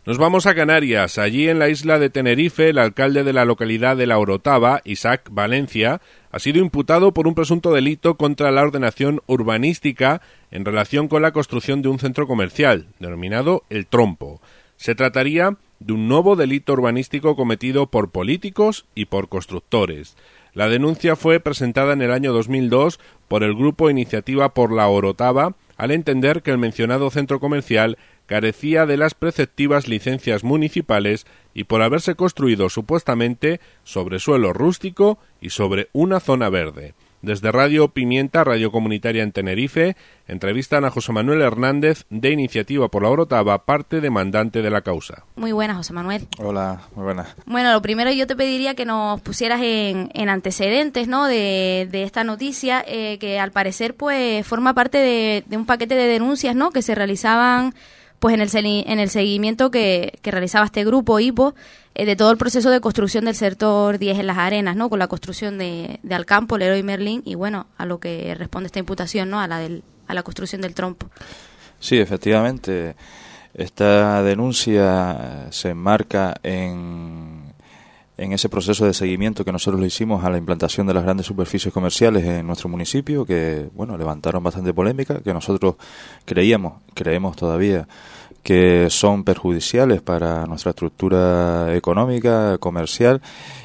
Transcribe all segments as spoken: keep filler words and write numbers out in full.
Nos vamos a Canarias. Allí en la isla de Tenerife, el alcalde de la localidad de La Orotava, Isaac Valencia, ha sido imputado por un presunto delito contra la ordenación urbanística en relación con la construcción de un centro comercial, denominado El Trompo. Se trataría de un nuevo delito urbanístico cometido por políticos y por constructores. La denuncia fue presentada en el año dos mil dos por el grupo Iniciativa por La Orotava, al entender que el mencionado centro comercial carecía de las preceptivas licencias municipales y por haberse construido supuestamente sobre suelo rústico y sobre una zona verde. Desde Radio Pimienta, radio comunitaria en Tenerife, entrevistan a José Manuel Hernández, de Iniciativa por La Orotava, parte demandante de la causa. Muy buenas, José Manuel. Hola, muy buenas. Bueno, lo primero yo te pediría que nos pusieras en, en antecedentes, ¿no?, de, de esta noticia, eh, que al parecer pues forma parte de, de un paquete de denuncias, ¿no?, que se realizaban pues en el, en el seguimiento que, que realizaba este grupo I P O, eh, de todo el proceso de construcción del sector diez en Las Arenas, ¿no?, con la construcción de, de Alcampo, Leroy Merlin, y bueno, a lo que responde esta imputación, ¿no?, a la, del, a la construcción del Trompo. Sí, efectivamente, esta denuncia se enmarca en, en ese proceso de seguimiento que nosotros le hicimos a la implantación de las grandes superficies comerciales en nuestro municipio, que bueno, levantaron bastante polémica, que nosotros creíamos, creemos todavía, que son perjudiciales para nuestra estructura económica, comercial,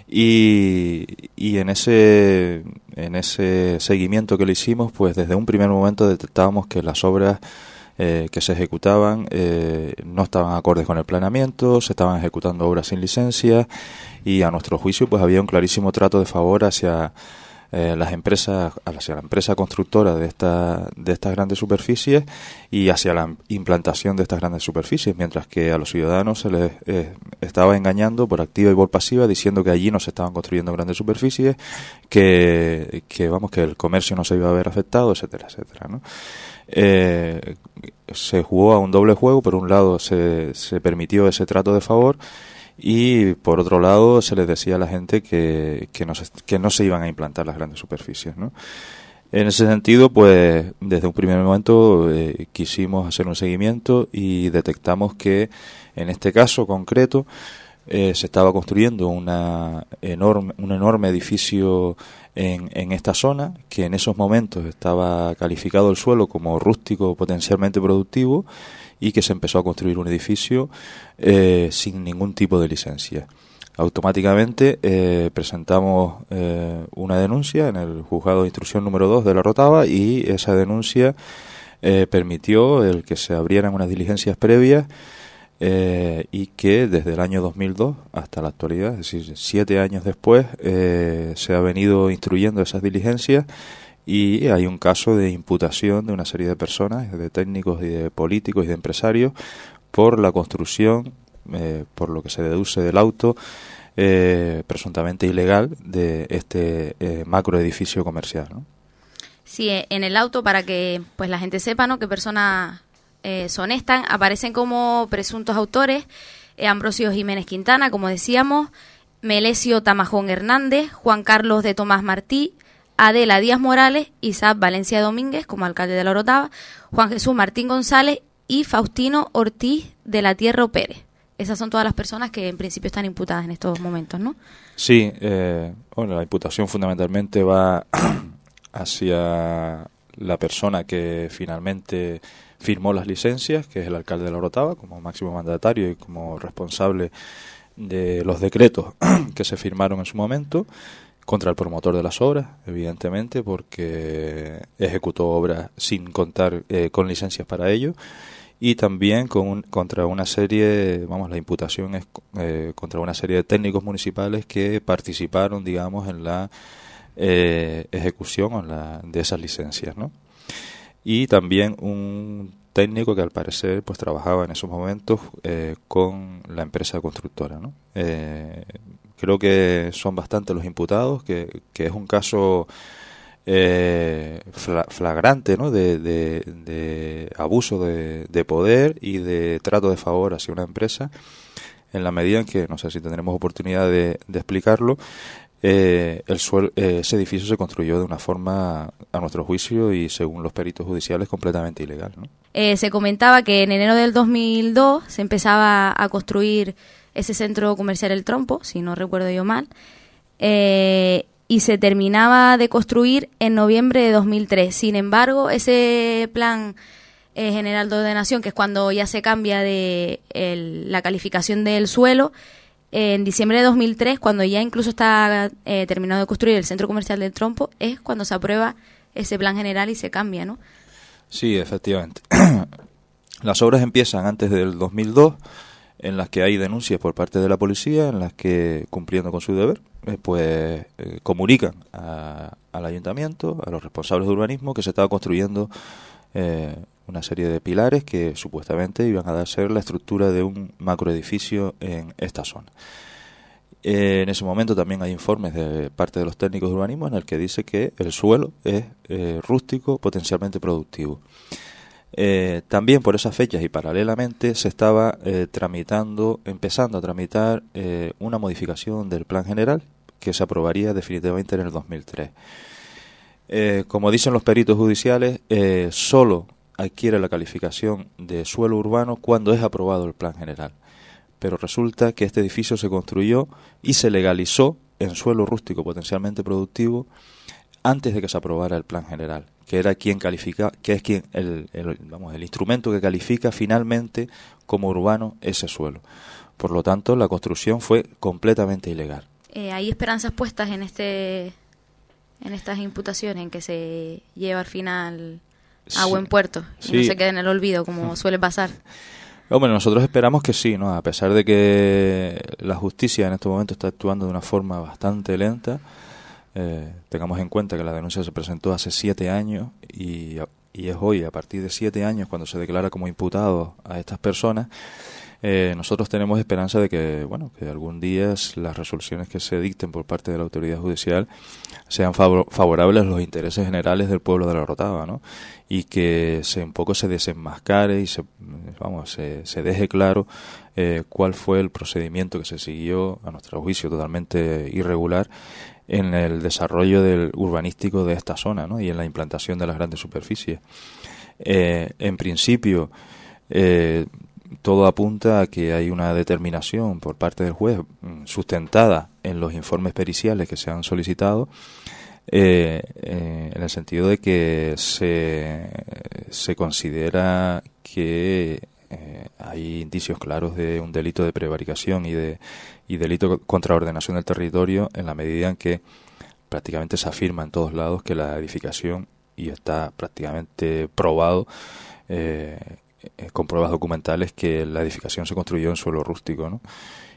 y, y en ese en ese seguimiento que le hicimos, pues desde un primer momento detectábamos que las obras eh, que se ejecutaban eh, no estaban acordes con el planeamiento, se estaban ejecutando obras sin licencia, y a nuestro juicio pues había un clarísimo trato de favor hacia Eh, las empresas, hacia la empresa constructora de esta, de estas grandes superficies y hacia la implantación de estas grandes superficies, mientras que a los ciudadanos se les eh, estaba engañando por activa y por pasiva, diciendo que allí no se estaban construyendo grandes superficies, que, que vamos, que el comercio no se iba a ver afectado, etcétera, etcétera, ¿no? Eh, se jugó a un doble juego. Por un lado se, se permitió ese trato de favor, y por otro lado se les decía a la gente que, que, no, se, que no se iban a implantar las grandes superficies, ¿no? En ese sentido, pues desde un primer momento eh, quisimos hacer un seguimiento y detectamos que en este caso concreto eh, se estaba construyendo una enorme, un enorme edificio en, en esta zona, que en esos momentos estaba calificado el suelo como rústico potencialmente productivo, y que se empezó a construir un edificio eh, sin ningún tipo de licencia. Automáticamente eh, presentamos eh, una denuncia en el juzgado de instrucción número dos de La Orotava, y esa denuncia eh, permitió el que se abrieran unas diligencias previas eh, y que desde el año dos mil dos hasta la actualidad, es decir, siete años después, eh, se ha venido instruyendo esas diligencias. Y hay un caso de imputación de una serie de personas, de técnicos y de políticos y de empresarios, por la construcción, eh, por lo que se deduce del auto, eh, presuntamente ilegal, de este eh, macroedificio comercial, ¿no? Sí, en el auto, para que pues la gente sepa, ¿no?, qué personas eh, son estas, aparecen como presuntos autores eh, Ambrosio Jiménez Quintana, como decíamos, Melesio Tamajón Hernández, Juan Carlos de Tomás Martí, Adela Díaz Morales, Isaac Valencia Domínguez como alcalde de La Orotava, Juan Jesús Martín González y Faustino Ortiz de la Tierra Pérez. Esas son todas las personas que en principio están imputadas en estos momentos, ¿no? Sí, eh, bueno, la imputación fundamentalmente va hacia la persona que finalmente firmó las licencias, que es el alcalde de La Orotava, como máximo mandatario y como responsable de los decretos que se firmaron en su momento, contra el promotor de las obras, evidentemente, porque ejecutó obras sin contar eh, con licencias para ello, y también con un, contra una serie, vamos, la imputación es eh, contra una serie de técnicos municipales que participaron, digamos, en la eh, ejecución en la, de esas licencias, ¿no? Y también un técnico que al parecer pues trabajaba en esos momentos eh, con la empresa constructora, ¿no? Eh, Creo que son bastantes los imputados, que, que es un caso eh, flagrante, ¿no?, de, de, de abuso de, de poder y de trato de favor hacia una empresa, en la medida en que, no sé si tendremos oportunidad de, de explicarlo, eh, el suelo, eh, ese edificio se construyó de una forma, a nuestro juicio y según los peritos judiciales, completamente ilegal, ¿no? Eh, se comentaba que en enero del dos mil dos se empezaba a construir ese centro comercial El Trompo, si no recuerdo yo mal, eh, y se terminaba de construir en noviembre de dos mil tres. Sin embargo, ese plan eh, general de ordenación, que es cuando ya se cambia de el, la calificación del suelo, eh, en diciembre de dos mil tres, cuando ya incluso está eh, terminado de construir el centro comercial del Trompo, es cuando se aprueba ese plan general y se cambia, ¿no? Sí, efectivamente. Las obras empiezan antes del dos mil dos, en las que hay denuncias por parte de la policía, en las que, cumpliendo con su deber, eh, pues eh, comunican a, al ayuntamiento, a los responsables de urbanismo, que se estaba construyendo eh, una serie de pilares que supuestamente iban a dar ser la estructura de un macroedificio en esta zona. Eh, en ese momento también hay informes de parte de los técnicos de urbanismo en el que dice que el suelo es eh, rústico, potencialmente productivo. Eh, también por esas fechas y paralelamente se estaba eh, tramitando, empezando a tramitar eh, una modificación del plan general que se aprobaría definitivamente en el dos mil tres. Eh, como dicen los peritos judiciales, eh, solo adquiere la calificación de suelo urbano cuando es aprobado el plan general. Pero resulta que este edificio se construyó y se legalizó en suelo rústico potencialmente productivo antes de que se aprobara el plan general, que era quien califica, que es quien el, el vamos el instrumento que califica finalmente como urbano ese suelo. Por lo tanto, la construcción fue completamente ilegal. Eh, hay esperanzas puestas en este en estas imputaciones, en que se lleva al final a Sí, buen puerto y sí. no se quede en el olvido como suele pasar. Hombre, nosotros esperamos que sí, ¿no? A pesar de que la justicia en este momento está actuando de una forma bastante lenta. Eh, tengamos en cuenta que la denuncia se presentó hace siete años y, y es hoy, a partir de siete años, cuando se declara como imputado a estas personas. Eh, nosotros tenemos esperanza de que, bueno, que algún día las resoluciones que se dicten por parte de la autoridad judicial sean favor- favorables a los intereses generales del pueblo de La Orotava, ¿no? Y que se un poco se desenmascare y se, vamos, se, se deje claro eh, cuál fue el procedimiento que se siguió, a nuestro juicio totalmente irregular, en el desarrollo del urbanístico de esta zona, ¿no? Y en la implantación de las grandes superficies. Eh, en principio, eh, todo apunta a que hay una determinación por parte del juez sustentada en los informes periciales que se han solicitado, eh, eh, en el sentido de que se, se considera que eh, hay indicios claros de un delito de prevaricación y de y delito contra la ordenación del territorio, en la medida en que prácticamente se afirma en todos lados que la edificación, y está prácticamente probado eh, con pruebas documentales, que la edificación se construyó en suelo rústico, ¿no?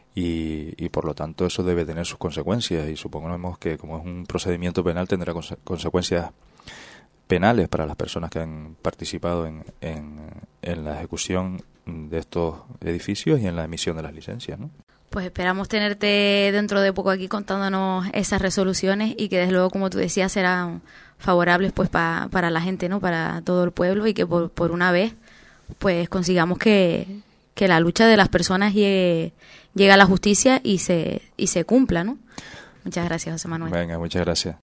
Y, y por lo tanto eso debe tener sus consecuencias, y suponemos que como es un procedimiento penal tendrá conse- consecuencias penales para las personas que han participado en, en, en la ejecución de estos edificios y en la emisión de las licencias, ¿no? Pues esperamos tenerte dentro de poco aquí contándonos esas resoluciones y que desde luego, como tú decías, serán favorables pues pa, para la gente, ¿no? Para todo el pueblo, y que por, por una vez pues consigamos que, que la lucha de las personas llegue, llegue a la justicia y se y se cumpla, ¿no? Muchas gracias, José Manuel. Venga, muchas gracias.